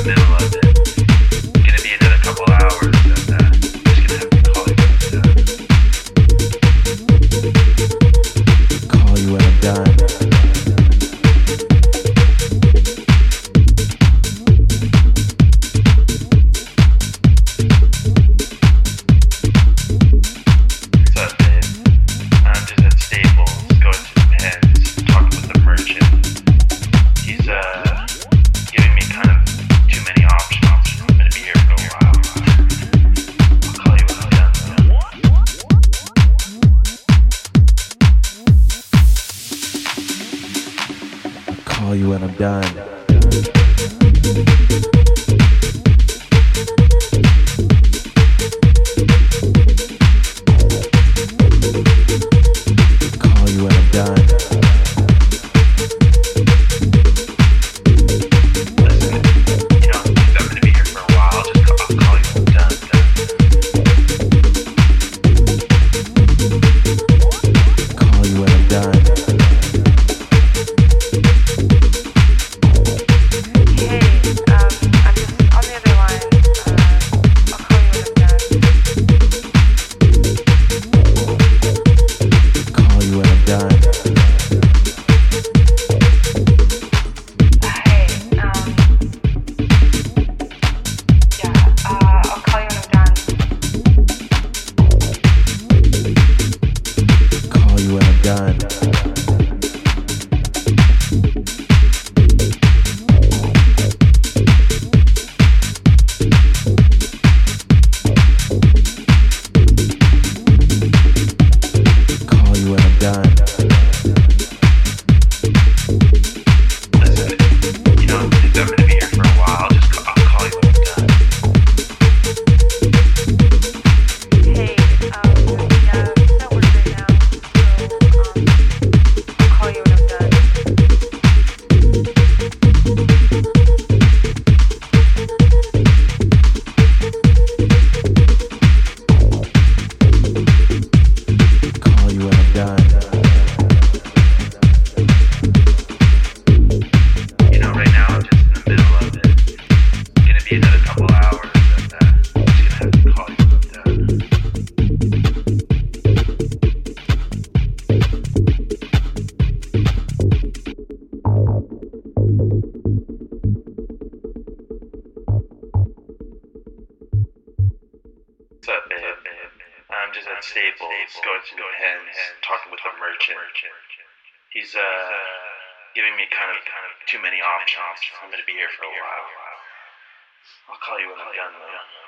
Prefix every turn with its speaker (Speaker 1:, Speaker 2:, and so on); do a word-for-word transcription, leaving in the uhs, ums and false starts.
Speaker 1: middle of it. Gonna be another couple hours, and uh, just gonna have to call you when I'm done.
Speaker 2: Call you when I'm done. Call you when I'm done. Call you when I'm done.
Speaker 1: Listen, you know, if I'm gonna be here for a while, just call, I'll call you when I'm done.
Speaker 2: Call you when I'm done. Done. Call you when I'm done.
Speaker 1: Listen, you know, if I'm gonna be here for a while, just call, I'll call you when I'm done.
Speaker 3: Hey, um, yeah, I'm at work right now, so, um, I'll call you when I'm done.
Speaker 2: Call you when I'm done.
Speaker 1: You know, right now I'm just in the middle of it. It's gonna be another couple hours, and uh, I'm just gonna have to call you when I'm done. What's up, babe? I'm just at Staples, going through the pens, talking with the merchant. He's uh giving me kind of kind of too many options. I'm gonna be here for a while. I'll call you when I'm done, though.